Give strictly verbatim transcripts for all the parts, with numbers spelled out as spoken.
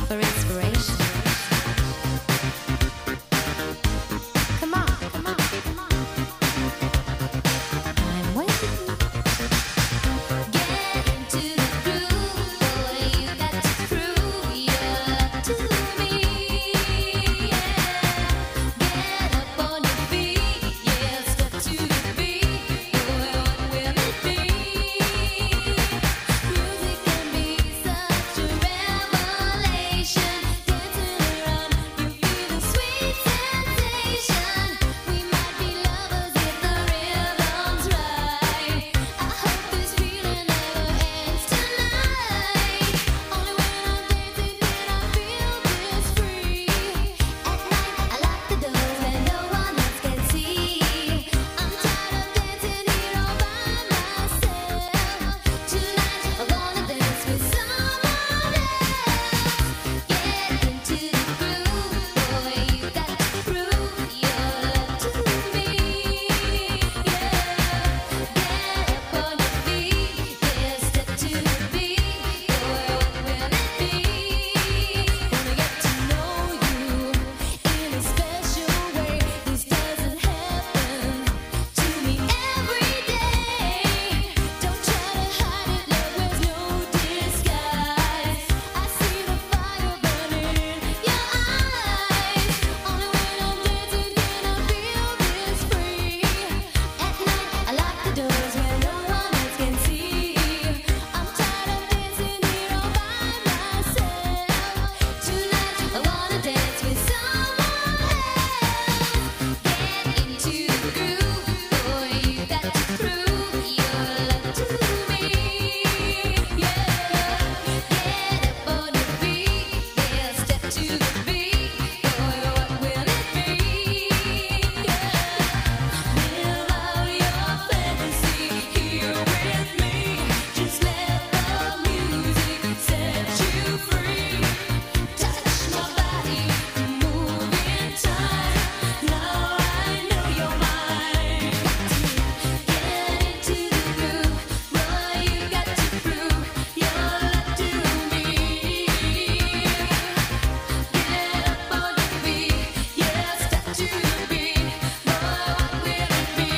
for inspiration. Come on, come on, come on. I'm waiting. Get into the groove, boy. You got to prove your love to me. Yeah. Get up on your feet, yeah. Step to the beat, boy. What will it be? Music can be such a revelation. Dancing around, you feel the sweet sensation. We might be lovers if the rhythm's right. I hope this feeling never ends tonight. Only when I'm dancing can I feel this free. At night I lock the doors where no one else can see. I'm tired of dancing here all by myself. Tonight I wanna dance with someone else. Get into the groove, boy. You got to prove your love to me. Yeah. Get up on your feet, yeah. Step to the beat, boy. What will it be? Wanna get to know you in a special way. This doesn't happen to me every day. Don't try to hide it, love wears no disguise. I see the fire burning in your eyes. Only when I'm dancing can I feel this free. At night I lock the doors where no one else can see. I'm tired of dancing here all by myself. Tonight I wanna dance with someone else. Get into the groove, boy. You got to prove your love to me. Yeah. Get up on your feet, yeah. Step to the beat, boy. What will it be? Yeah. Live out your fantasy here with me. Just let the music set you free. Touch my body, move in time. Now I know you're mine. Get into the groove, boy. You got to prove your love to me. Get up on your feet, yeah. Step to the beat, boy. What will it be?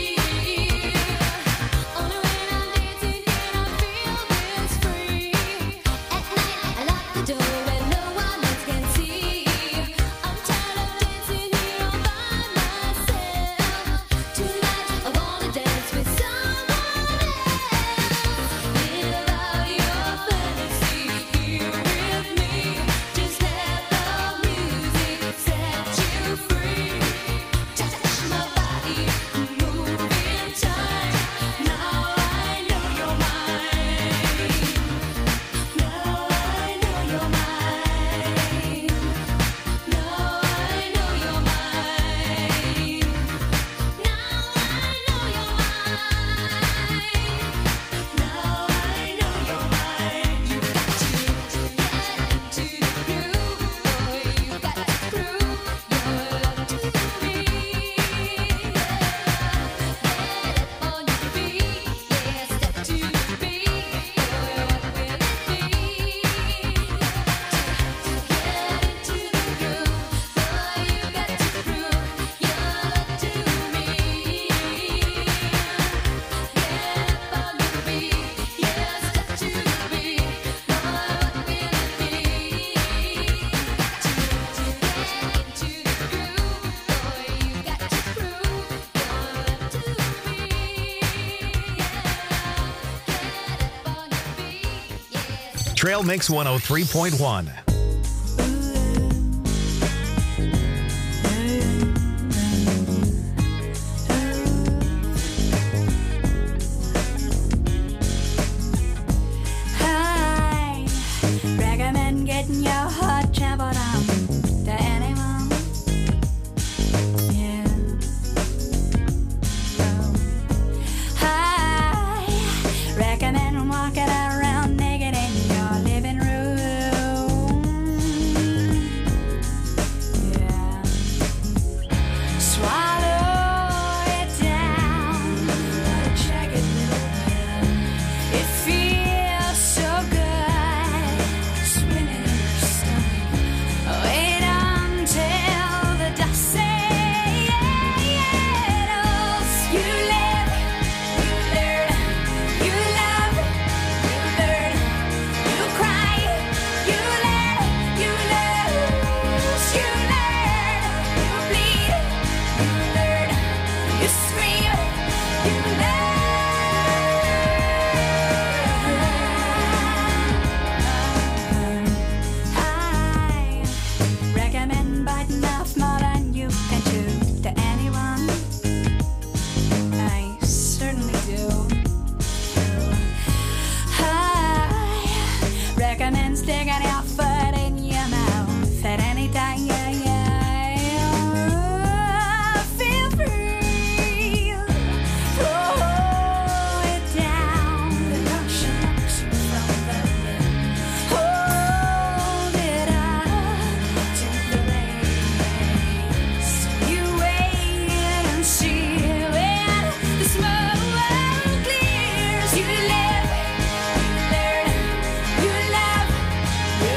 Only when I'm dancing can I feel this free. At night I lock the door where no one else can see. I'm tired of dancing here all by myself. Tonight I wanna dance with someone else. Live out your fantasy here with me. Just let the music set you free. Touch my body, move in time. Now I know you're mine. Now I know you're mine. Now I know you're mine. Now I know you're mine. Now I know you're mine. You got to get into the groove, boy. You got to prove your love to me. Get up on your feet, yeah. Step to the beat, boy. What will it be? Get into the groove, boy. You got to prove your love to me. Get up on your feet, yeah. Step to the beat, boy. What will it be? Get into the groove, boy. You got to prove your love to me. Get up on your feet, yeah. Trail Mix one oh three point one. I recommend getting your heart trampled on to anyone. Yeah. I recommend walking around naked in your living room. sticking your foot in your mouth at any time. Yeah, yeah, yeah. Feel free. Throw it down. The notion knocks you from the bed. Hold it up to the place. You wait and see when the smoke clears. You live, you learn, you love, you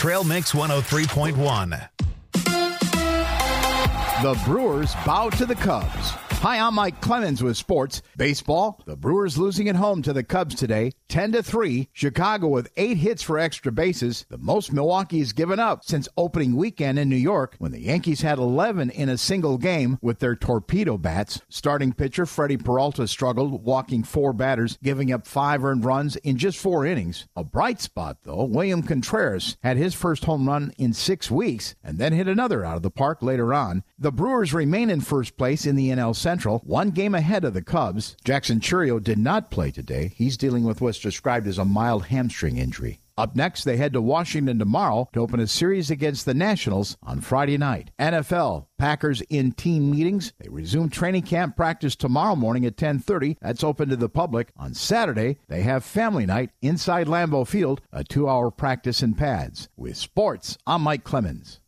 Trail Mix one oh three point one. The Brewers bow to the Cubs. Hi, I'm Mike Clemens with sports. Baseball, the Brewers losing at home to the Cubs today, ten to three. Chicago with eight hits for extra bases, the most Milwaukee's given up since opening weekend in New York when the Yankees had eleven in a single game with their torpedo bats. Starting pitcher Freddie Peralta struggled, walking four batters, giving up five earned runs in just four innings. A bright spot, though, William Contreras had his first home run in six weeks and then hit another out of the park later on. The Brewers remain in first place in the N L Central, one game ahead of the Cubs. Jackson Chourio did not play today. He's dealing with what's described as a mild hamstring injury. Up next, they head to Washington tomorrow to open a series against the Nationals on Friday night. N F L, Packers in team meetings. They resume training camp practice tomorrow morning at ten thirty. That's open to the public. On Saturday, they have family night inside Lambeau Field, a two-hour practice in pads. With sports, I'm Mike Clemens.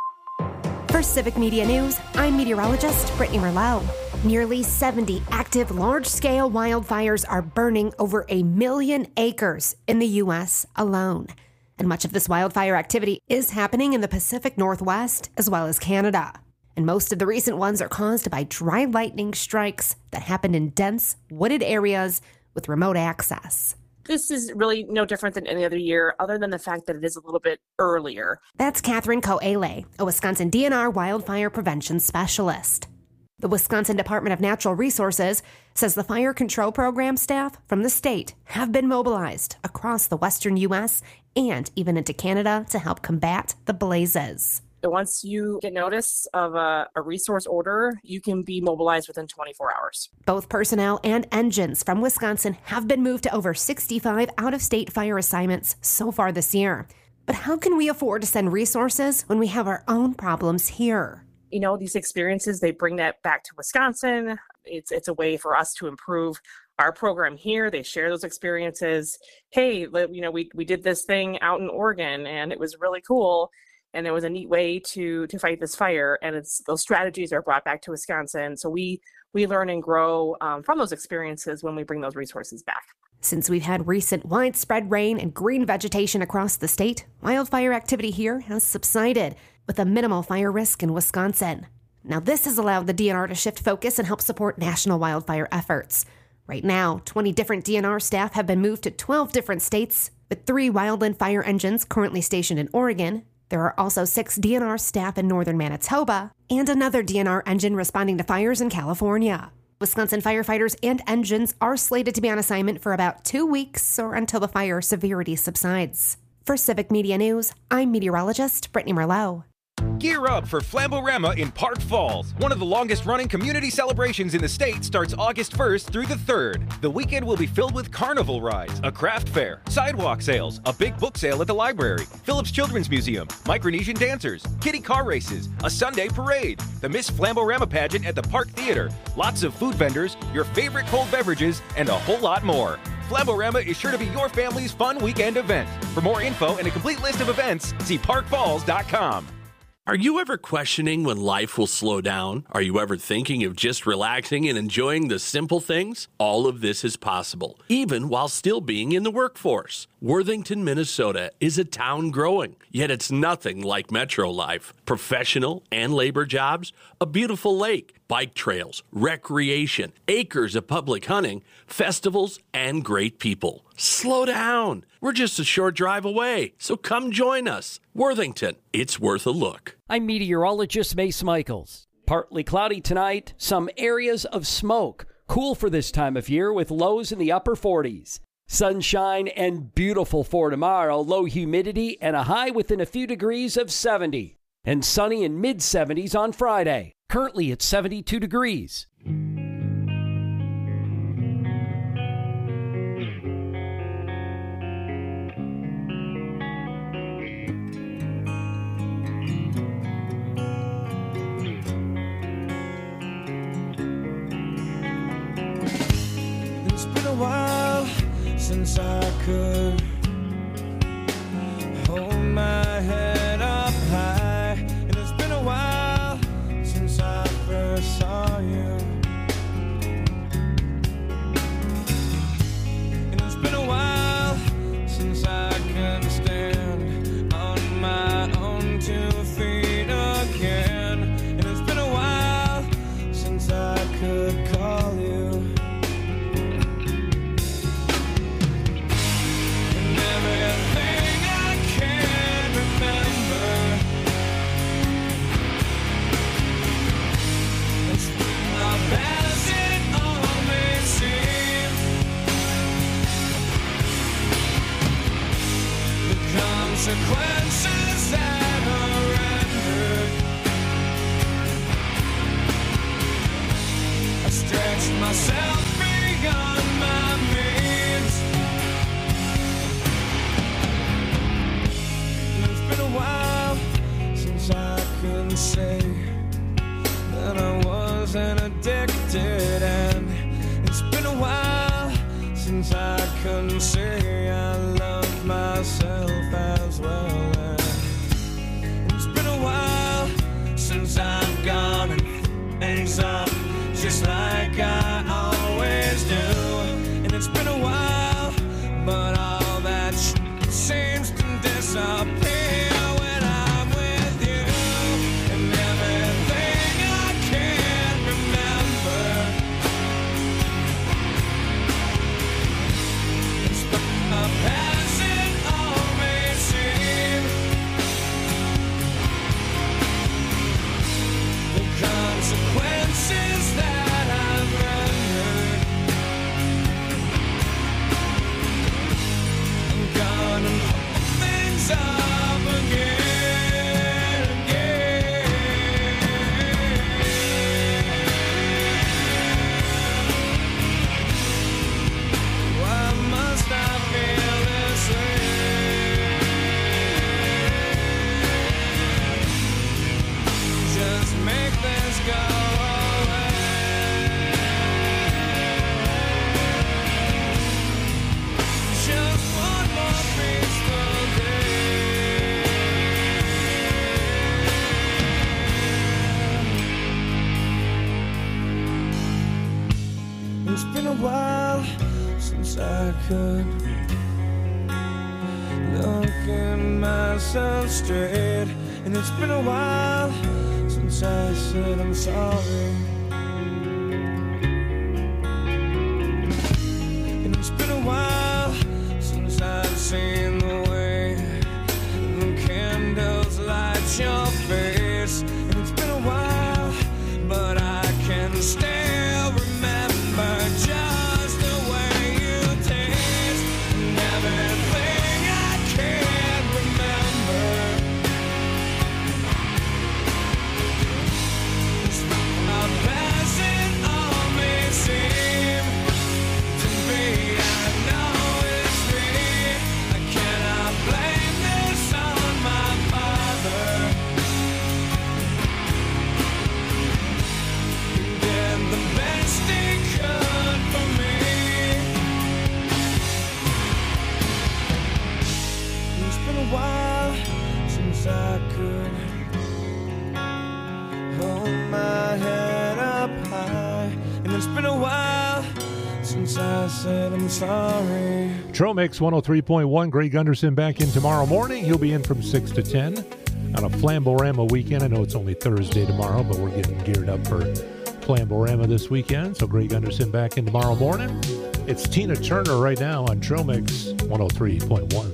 For Civic Media News, I'm meteorologist Brittany Merlot. Nearly seventy active large-scale wildfires are burning over a million acres in the U S alone. And much of this wildfire activity is happening in the Pacific Northwest as well as Canada. And most of the recent ones are caused by dry lightning strikes that happen in dense, wooded areas with remote access. This is really no different than any other year, other than the fact that it is a little bit earlier. That's Catherine Coele, a Wisconsin D N R wildfire prevention specialist. The Wisconsin Department of Natural Resources says the fire control program staff from the state have been mobilized across the western U S and even into Canada to help combat the blazes. Once you get notice of a, a resource order, you can be mobilized within twenty-four hours. Both personnel and engines from Wisconsin have been moved to over sixty-five out-of-state fire assignments so far this year. But how can we afford to send resources when we have our own problems here? You know, these experiences, they bring that back to Wisconsin. It's it's a way for us to improve our program here. They share those experiences. Hey, you know, we, we did this thing out in Oregon and it was really cool. And there was a neat way to to fight this fire, and it's those strategies are brought back to Wisconsin. So we we learn and grow um, from those experiences when we bring those resources back. Since we've had recent widespread rain and green vegetation across the state, wildfire activity here has subsided, with a minimal fire risk in Wisconsin. Now, this has allowed the D N R to shift focus and help support national wildfire efforts. Right now, twenty different D N R staff have been moved to twelve different states, with three wildland fire engines currently stationed in Oregon. There are also six D N R staff in northern Manitoba and another D N R engine responding to fires in California. Wisconsin firefighters and engines are slated to be on assignment for about two weeks or until the fire severity subsides. For Civic Media News, I'm meteorologist Brittany Merlot. Gear up for Flamborama in Park Falls. One of the longest-running community celebrations in the state starts August first through the third. The weekend will be filled with carnival rides, a craft fair, sidewalk sales, a big book sale at the library, Phillips Children's Museum, Micronesian dancers, kiddie car races, a Sunday parade, the Miss Flamborama pageant at the Park Theater, lots of food vendors, your favorite cold beverages, and a whole lot more. Flamborama is sure to be your family's fun weekend event. For more info and a complete list of events, see park falls dot com. Are you ever questioning when life will slow down? Are you ever thinking of just relaxing and enjoying the simple things? All of this is possible, even while still being in the workforce. Worthington, Minnesota is a town growing, yet it's nothing like metro life. Professional and labor jobs, a beautiful lake, bike trails, recreation, acres of public hunting, festivals, and great people. Slow down. We're just a short drive away, so come join us. Worthington, it's worth a look. I'm meteorologist Mace Michaels. Partly cloudy tonight, some areas of smoke. Cool for this time of year with lows in the upper forties. Sunshine and beautiful for tomorrow, low humidity and a high within a few degrees of seventy. And sunny in mid seventies on Friday. Currently at seventy-two degrees. It's been a while since I could hold my head up high, and it's been a while since I first saw you, and it's been a while since I could stand on my consequences that are rendered. I stretched myself beyond my means. And it's been a while since I could say that I wasn't addicted, and it's been a while since I couldn't say I love myself as well. And it's been a while since I've gone and f- things up just like I always do. And it's been a while, but all that shit seems to disappear when I'm with you. And everything I can't remember, it's the past it all may seem. The consequences that I've rendered, I'm gonna hold things up again, again. Why must I feel this way? Just make this go away. Just one more peaceful day. It's been a while since I could look at myself straight, and it's been a while since I said I'm sorry. And it's been a while since I've seen the way the candles light your face. And it's been a while, but I can still remember just the way you taste. And everything I can't remember, how past it all may seem to be. I know it's me. I cannot blame this on my father. He did the best he could for me. It's been a while since I could hold my head up high, and it's been a while since I said I'm sorry. Tromix one oh three point one. Greg Gunderson back in tomorrow morning. He'll be in from six to ten on a Flamborama weekend. I know it's only Thursday tomorrow, but we're getting geared up for Flamborama this weekend. So Greg Gunderson back in tomorrow morning. It's Tina Turner right now on Tromix one oh three point one.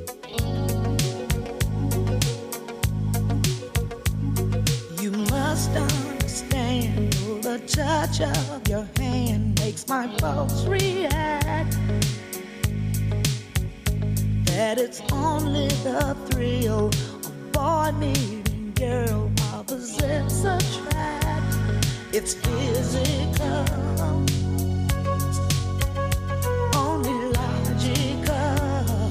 You must understand, the touch of your hand makes my pulse react. That it's only the thrill of boy meeting girl, opposites attract. It's physical, only logical.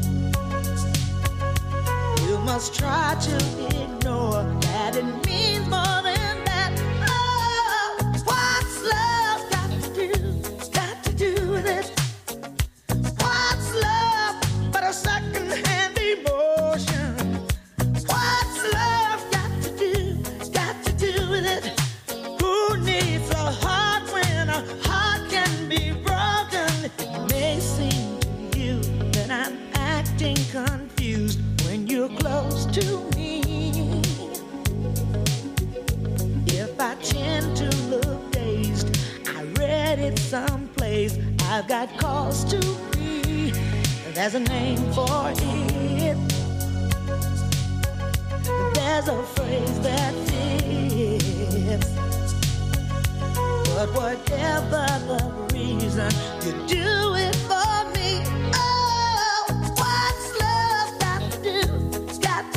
You must try to ignore that it means more than that. Oh, what's love got to do? Got to do with it. What's love but a second-hand emotion? What's love got to do? Got to do with it. Who needs a heart when a heart can be broken? It may seem to you that I'm acting confused when you're close to me. If I tend to look dazed, I read it someplace. I've got cause to be. There's a name for it. There's a phrase that fits. But whatever the reason, you do it for me. Oh, what's love got to do? It's got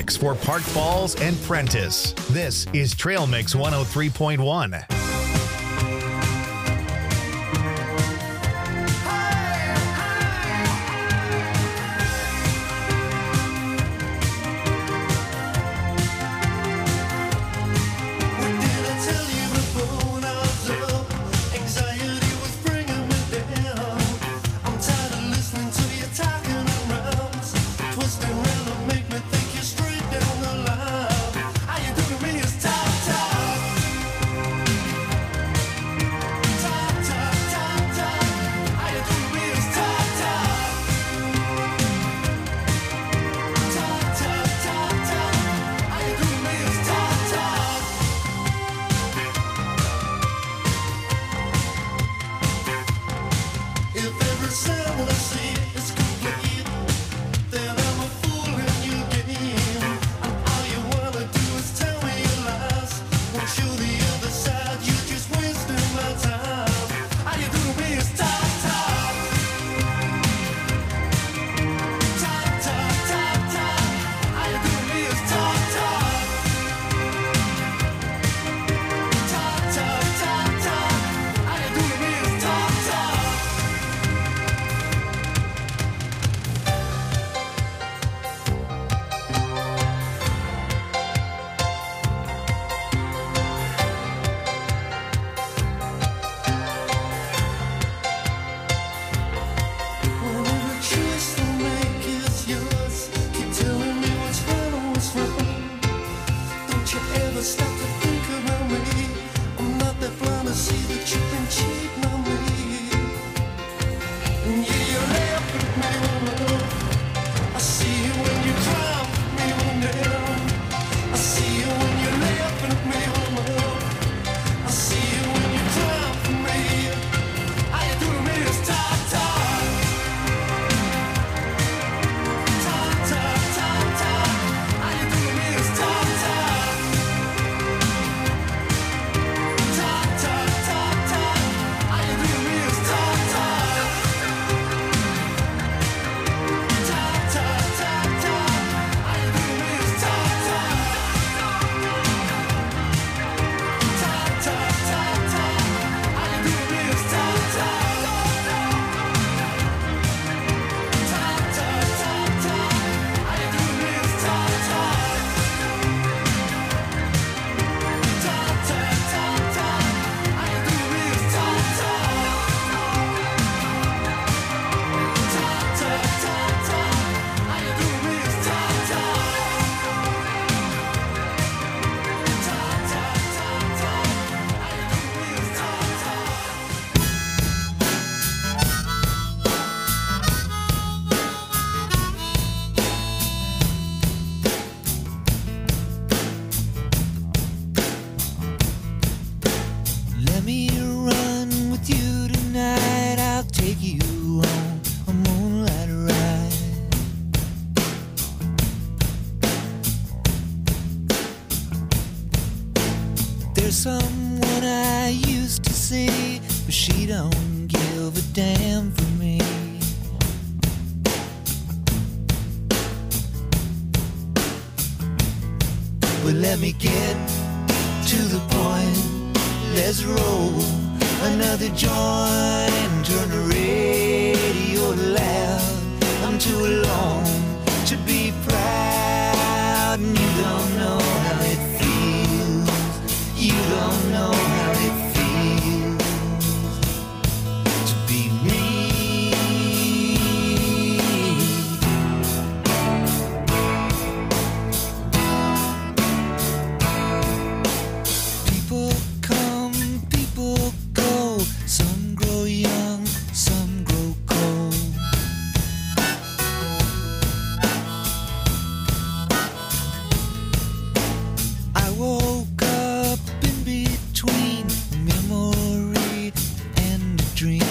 mix for Park Falls and Prentice. This is Trail Mix one oh three point one. Someone I used to see, but she don't give a damn for me. But let me get to the point. Let's roll another joint and turn the radio loud. I'm too alone to be proud, and you don't know how it feels. You don't know how it feels to be me. People come, people go. Some grow young, some grow cold. I woke between memory and a dream.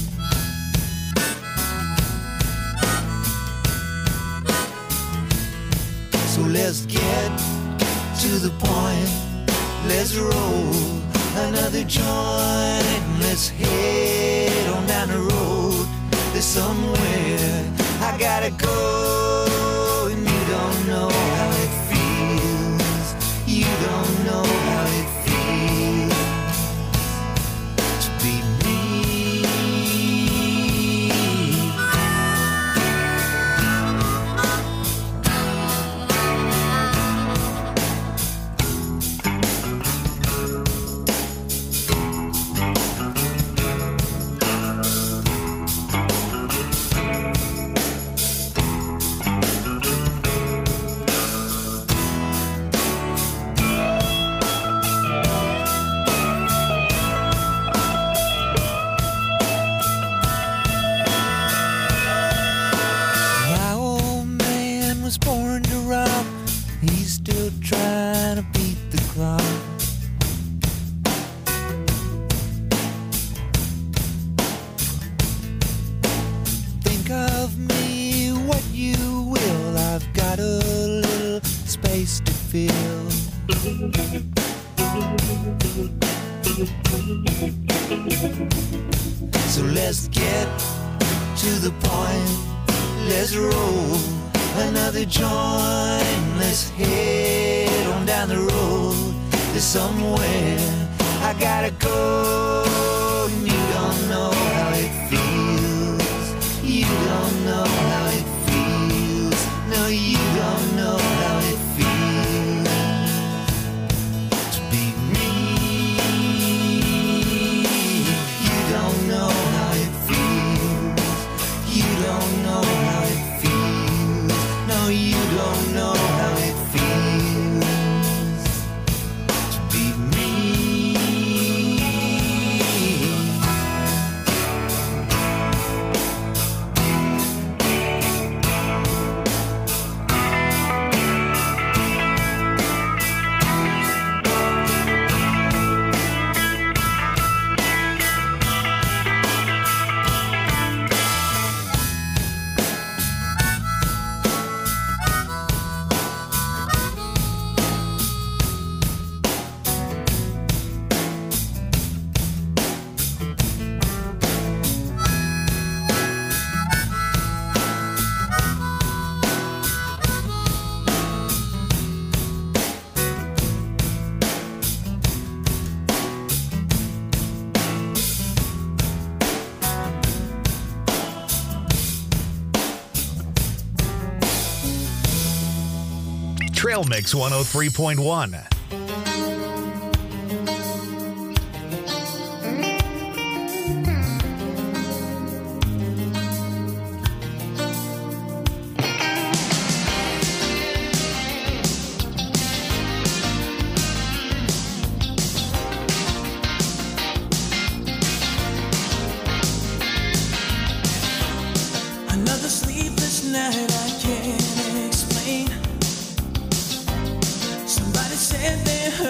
So let's get to the point. Let's roll another joint. Let's head on down the road. There's somewhere I gotta go, and you don't know how it feels. she's still trying to beat the clock. Think of me what you will, I've got a little space to fill. So let's get to the point, let's roll another joint, let's head on down the road. There's somewhere I gotta go, and you don't know how it feels. You don't know how it feels. No, you don't know how it feels to be me. You don't know how it feels. You don't know how it feels. No, you don't know how it feels to be me. Trail Mix one oh three point one. Another sleepless night I can't explain. Somebody said they heard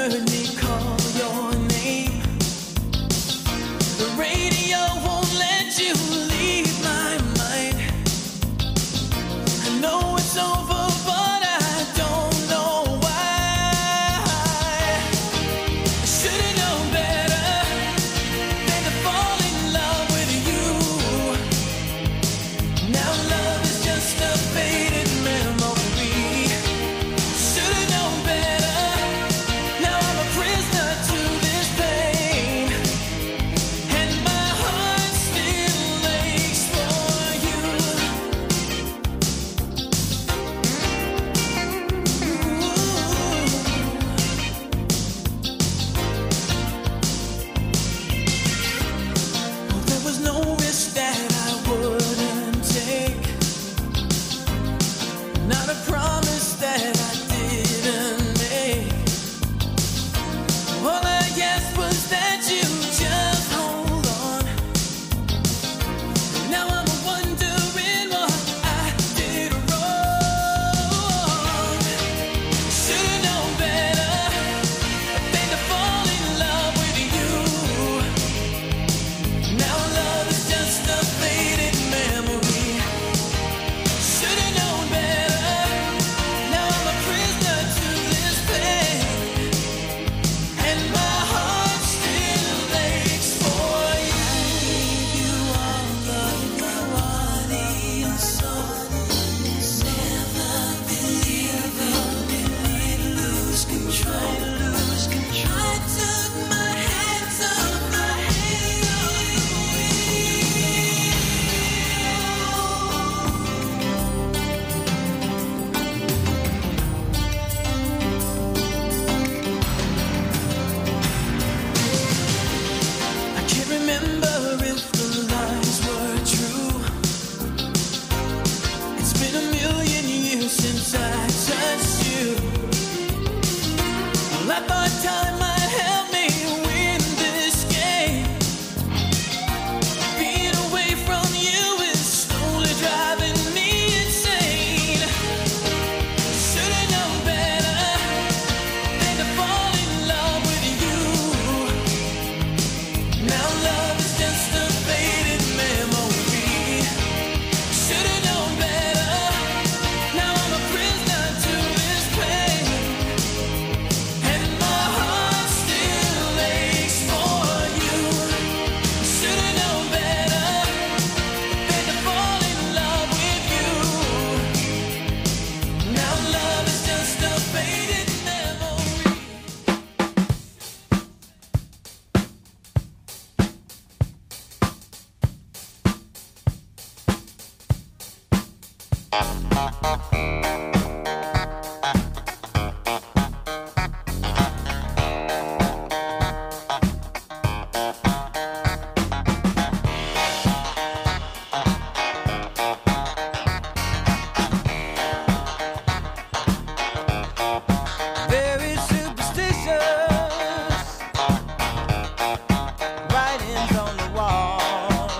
Very superstitious writings on the wall.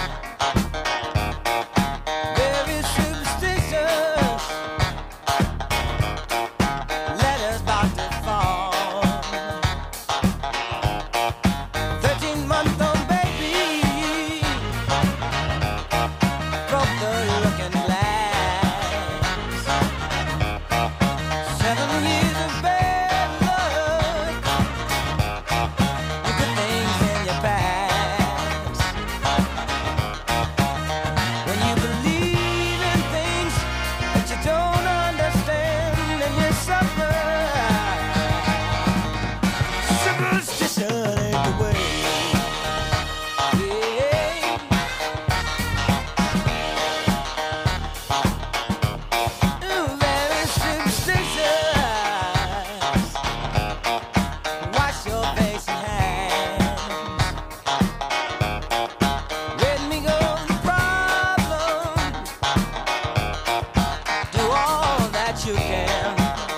Very superstitious letters about to fall. Thirteen month old baby broke the looking glass. Seven years of bad luck, the good things in your past. When you believe in things that you don't understand, and you suffer. Superstition ain't the way. Yeah. Ooh, very superstitious. Wash your face and hands. Let me go the problem. Do all that you can.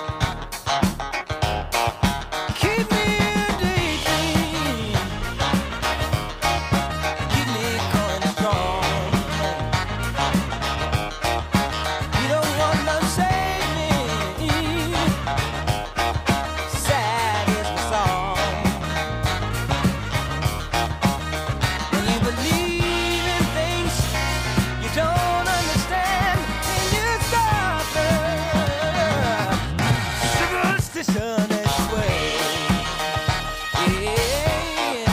Keep me in daydream. Keep me going strong. You don't want to save me. Sad is my song. When you believe in things you don't understand, and you suffer. Superstition is the way. Yeah.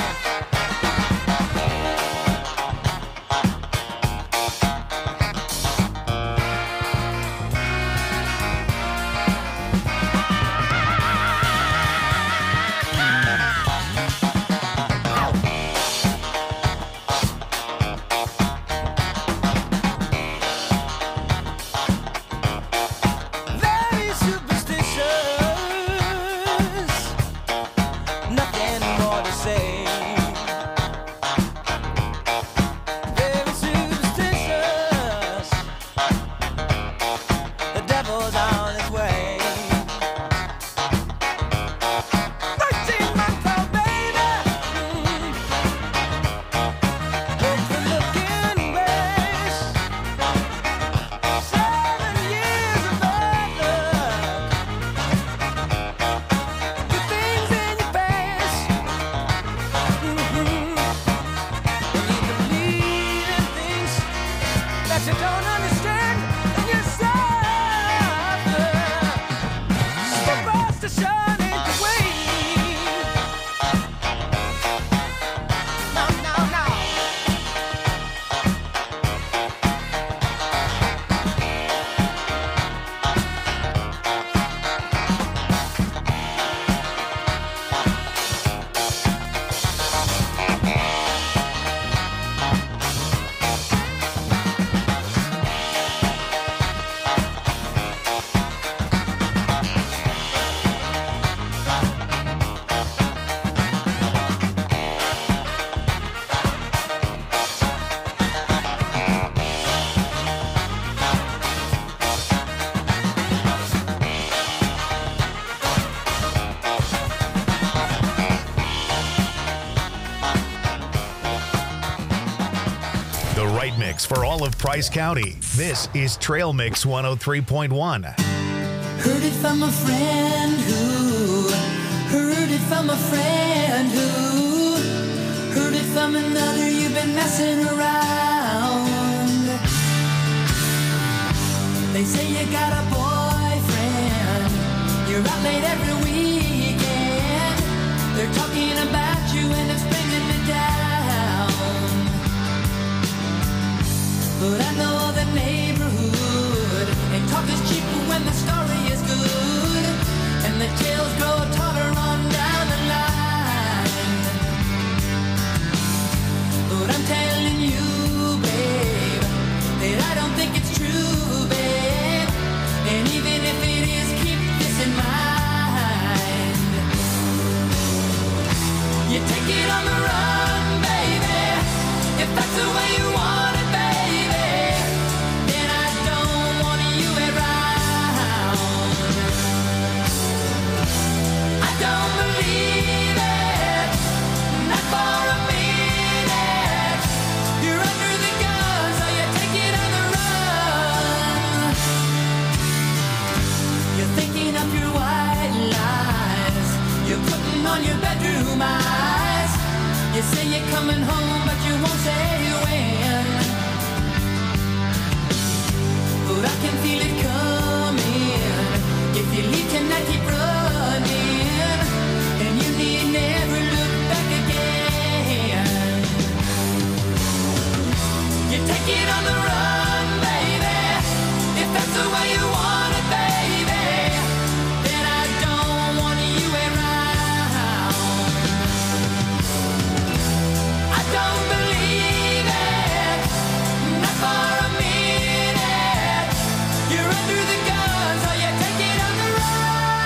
Very superstitious. Nothing more to say. Very superstitious. The devil's on his way. Thirteen month old baby. Broke the looking glass. Seven years of bad luck. Good things in your past. Mhm. When you believe in things that you don't understand, and you suffer. Superstition ain't the way. No, no, no. The right mix for all of Price County. This is Trail Mix one oh three point one. Heard it from a friend who heard it from a friend who heard it from another. You've been messing around. They say you got a boyfriend. You're out late every weekend. They're talking about you and it's bringing me down. But I know the neighborhood, and talk is cheap when the story is good, and the tales grow taller on down the line. But I'm telling you, babe, that I don't think it's true, babe. take it on the run, baby. If that's the way you want it, baby, then I don't want you around. I don't believe it, not for a minute. You're under the gun, so you take it on the run. You're thinking up your white lies. You're putting on your bedroom eyes. You say you're coming home, but you won't say when. But I can feel it coming. If you leave tonight, keep running, and you need never look back again. You take it on the run, baby. If that's the way you want it, baby, then I don't want you around. I don't believe it, not for a minute. You're under the gun, so you take it on the run.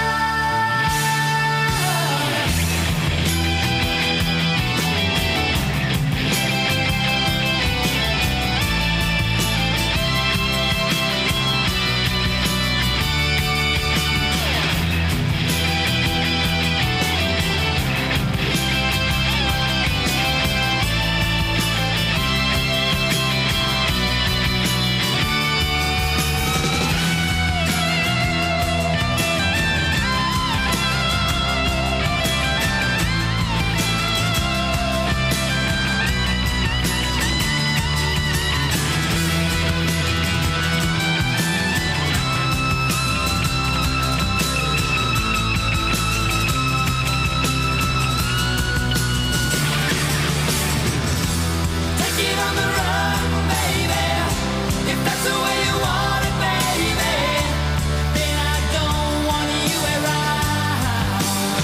Take it on the run, baby. If that's the way you want it, baby, then I don't want you around.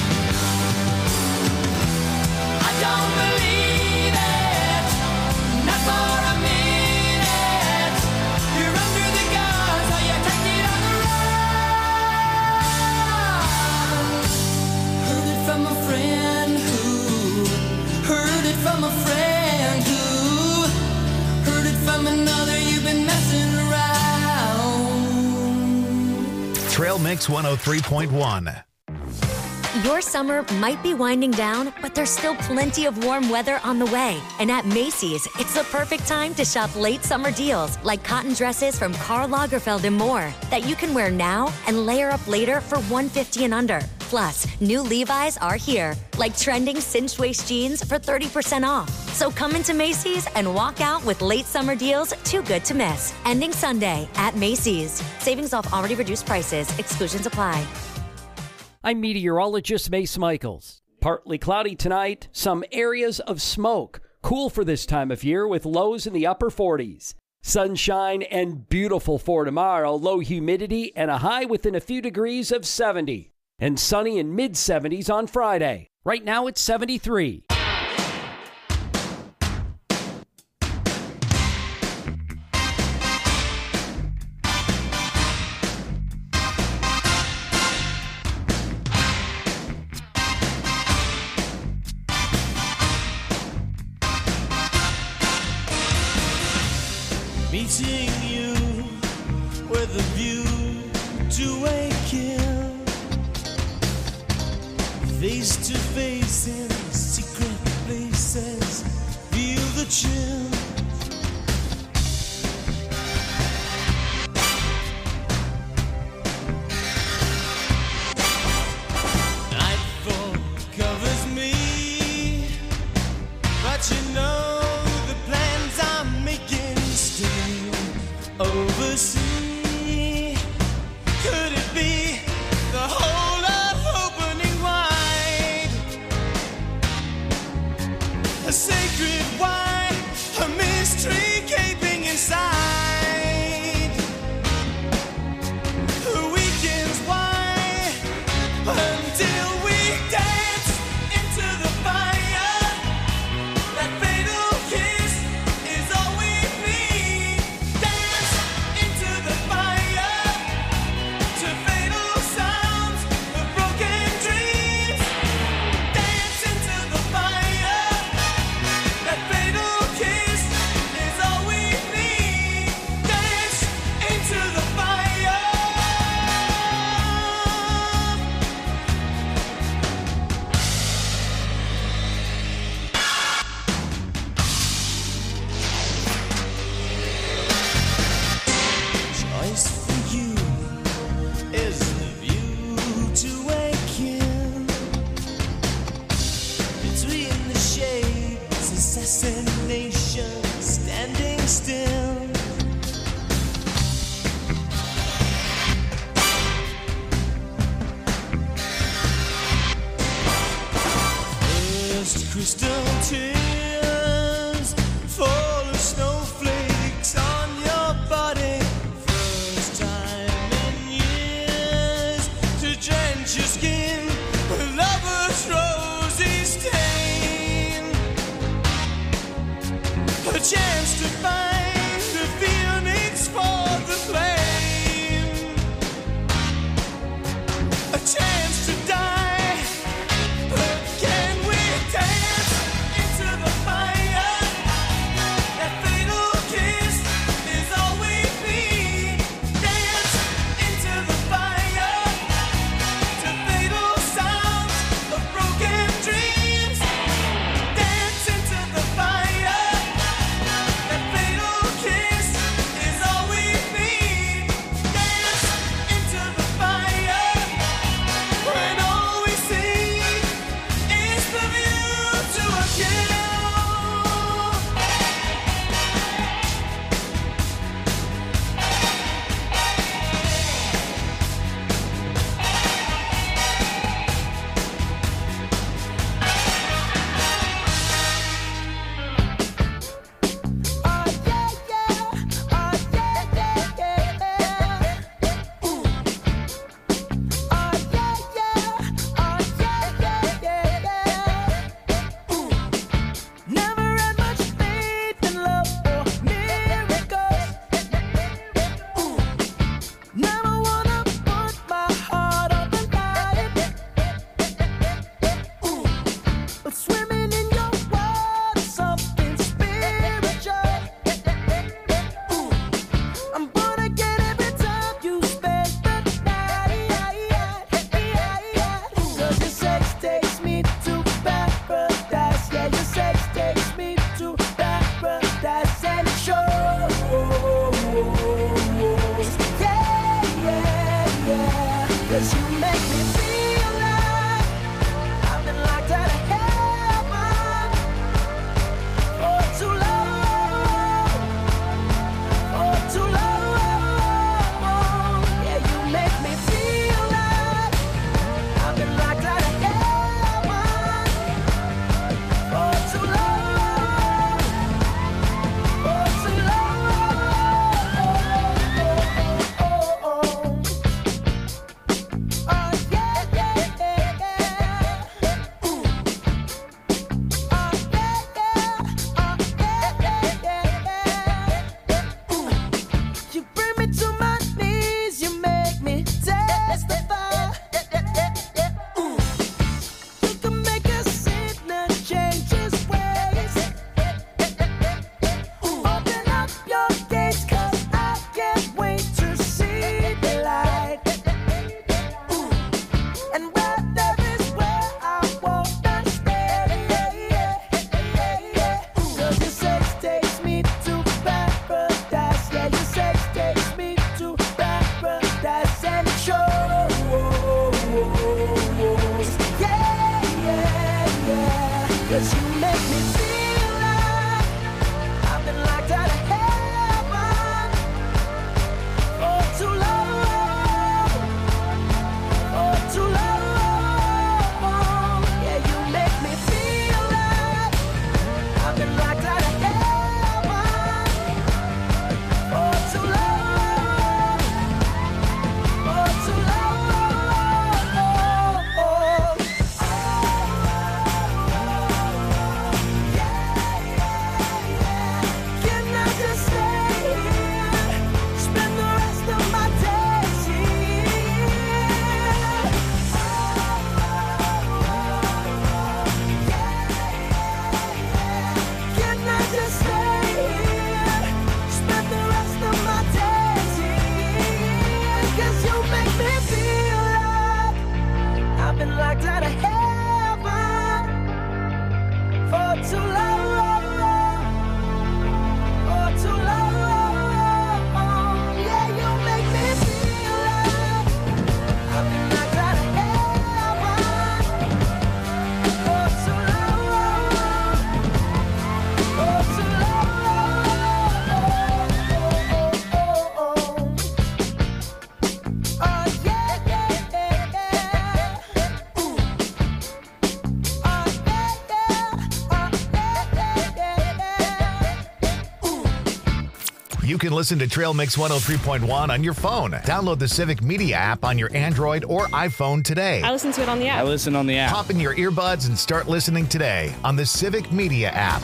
I don't believe it, not for a minute. You're under the gun, so you take it on the run. Heard it from a friend who heard it from a friend who heard it from another. You've been messing around. Trail Mix one oh three point one. Your summer might be winding down, but there's still plenty of warm weather on the way. And at Macy's, it's the perfect time to shop late summer deals like cotton dresses from Karl Lagerfeld and more that you can wear now and layer up later for one hundred fifty dollars and under. Plus, new Levi's are here, like trending cinched waist jeans for thirty percent off. So come into Macy's and walk out with late summer deals too good to miss. Ending Sunday at Macy's. Savings off already reduced prices. Exclusions apply. I'm meteorologist Mace Michaels. Partly cloudy tonight, some areas of smoke. Cool for this time of year with lows in the upper forties. Sunshine and beautiful for tomorrow. Low humidity and a high within a few degrees of seventy. And sunny in mid seventies on Friday. Right now it's seventy-three. Meeting you with a view to a kill, face to face in secret places, feel the chill. Nightfall covers me, but you know the plans I'm making stay overseas. Could it be the whole of opening wide? A sacred wine, a just crystal tears, fall as snowflakes on your body. First time in years to drench your skin with lover's rosy stain. A chance to find the phoenix for the flame. A chance to die. You can listen to Trail Mix one oh three point one on your phone. Download the Civic Media app on your Android or iPhone today. I listen to it on the app. I listen on the app. Pop in your earbuds and start listening today on the Civic Media app.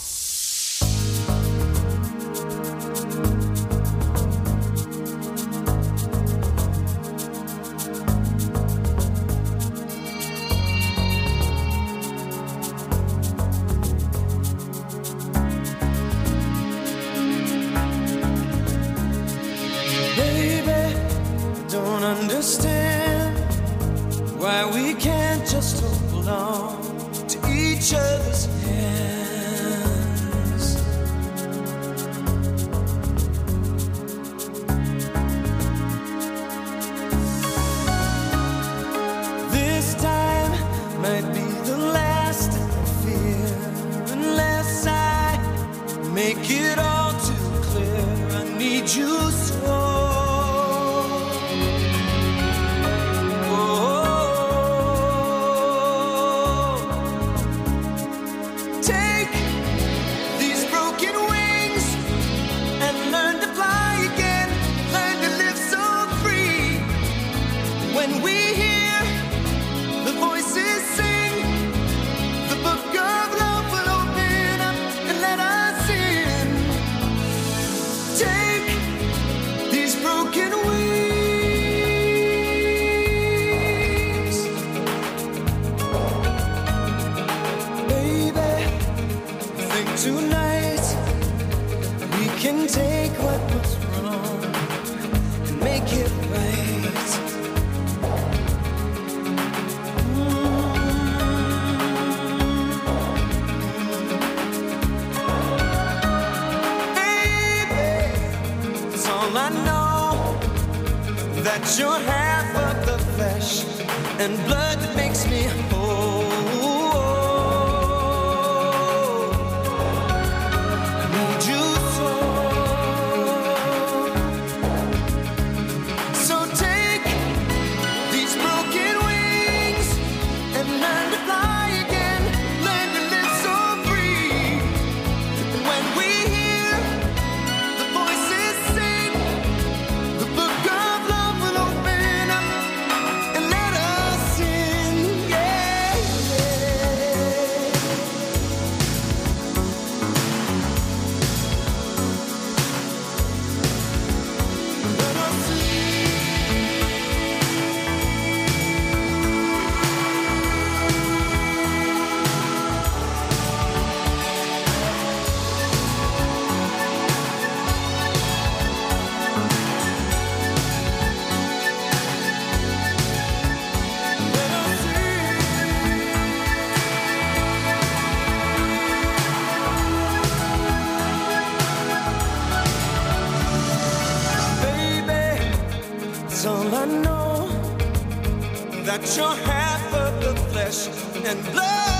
Understand why we can't just hold on to each other's hands. This time might be the last I fear, unless I make it all too clear. I need you so. Tonight we can take what was wrong and make it right. Mm. Baby, it's all I know, that you're half of the flesh and blood that makes me whole. All I know, that you're half of the flesh and blood.